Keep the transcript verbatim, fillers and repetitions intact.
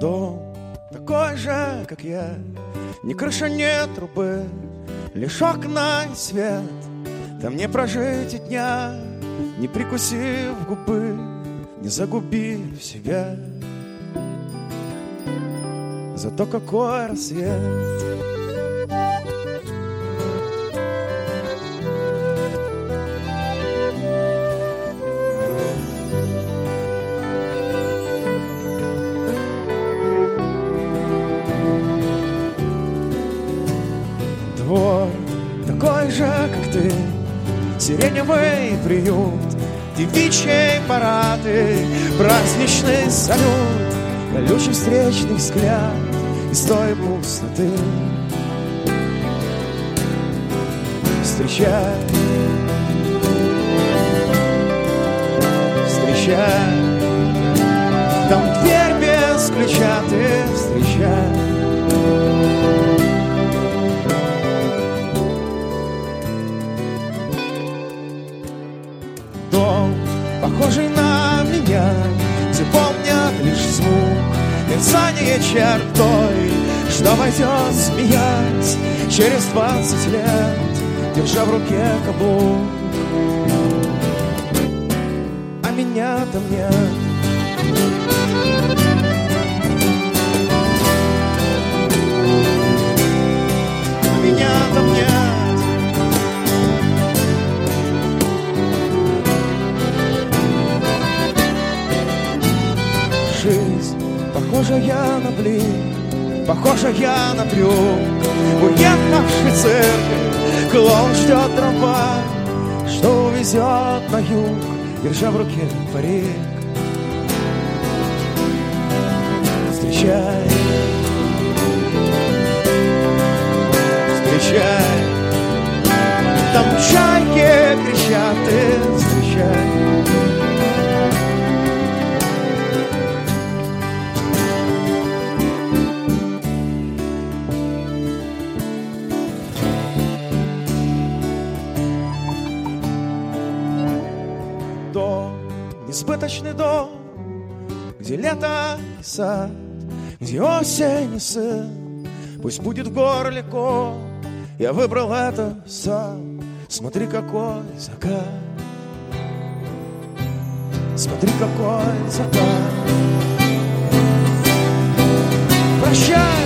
Дом такой же, как я, ни крыши, ни трубы, лишь окна и свет. Там не прожить и дня, не прикусив губы, не загубив себя. Зато какой рассвет. Двор такой же, как ты, сиреневый приют, девичьи парады, праздничный салют, колючий встречный взгляд из той пустоты. Встречай, встречай, там дверь без ключа, ты встречай. Дом, похожий на меня, где помнят лишь звук мерцание чертой, что войдет смеясь через двадцать лет, держа в руке каблук. А меня там нет. А меня там нет. Жизнь похожая на блин, похожая на трюк, уехавший цирк, клоун ждет трамвай, что увезет на юг, держа в руке парик. Встречай, встречай, там чайки кричат, ты встречай. Дом, несбыточный дом, где лето и сад, где осень и сын, пусть будет в горле ком. Я выбрал это сам. Смотри, какой закат, смотри, какой закат. Прощай.